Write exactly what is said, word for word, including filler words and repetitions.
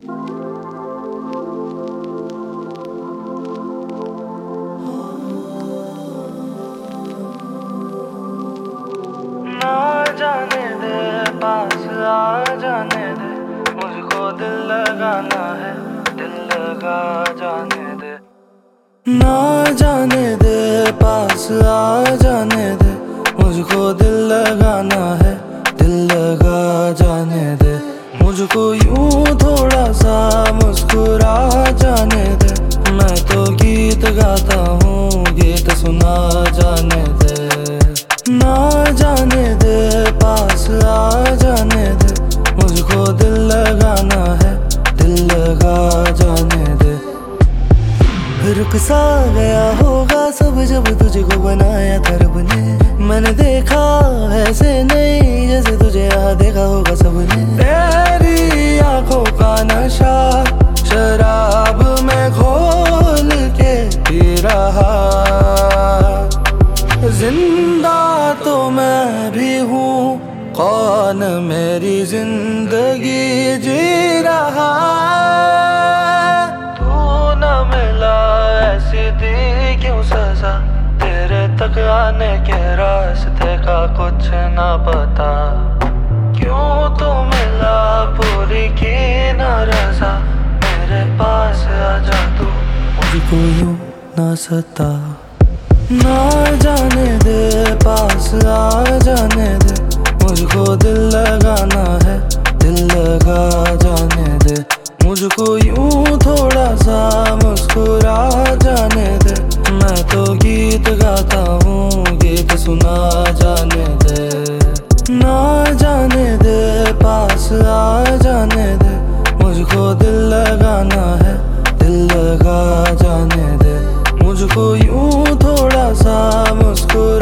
ना जाने दे, पास आ जाने दे, मुझको दिल लगाना है, दिल लगा जाने दे। ना जाने दे, पास आ जाने दे, मुझको दिल लगाना है, दिल लगा जाने दे। मुझको यूं थोड़ा सा मुस्कुरा जाने दे, मैं तो गीत गाता हूँ, गीत सुना जाने दे। ना जाने दे, पास आ जाने दे, मुझको दिल लगाना है, दिल लगा जाने दे। रुक सा गया होगा सब जब तुझको बनाया था रब ने, मैंने देखा ऐसे नहीं जैसे तुझे यहाँ देखा होगा सबने। तेरी आंखों का नशा शराब में घोल के पी रहा, जिंदा तो मैं भी हूँ, कौन मेरी जिंदगी जी रहा। तू न मिला ऐसी दी क्यों सजा, तेरे तक आने के रास्ते का कुछ न पता। क्यों तू मिला पूरी की न रजा, मेरे पास आजा तू, मुझको यूं न सता। ना जाने दे, पास आ जाने दे, मुझको दिल लगाना है, दिल लगा जाने दे। मुझको यूं थोड़ा सा मुस्कुरा जाने दे, मैं तो गीत गाता हूँ, गीत सुना जाने दे। ना जाने दे, पास आ जाने दे, मुझको दिल लगाना है, दिल लगा जाने दे। मुझको यूं थोड़ा सा मुस्कुरा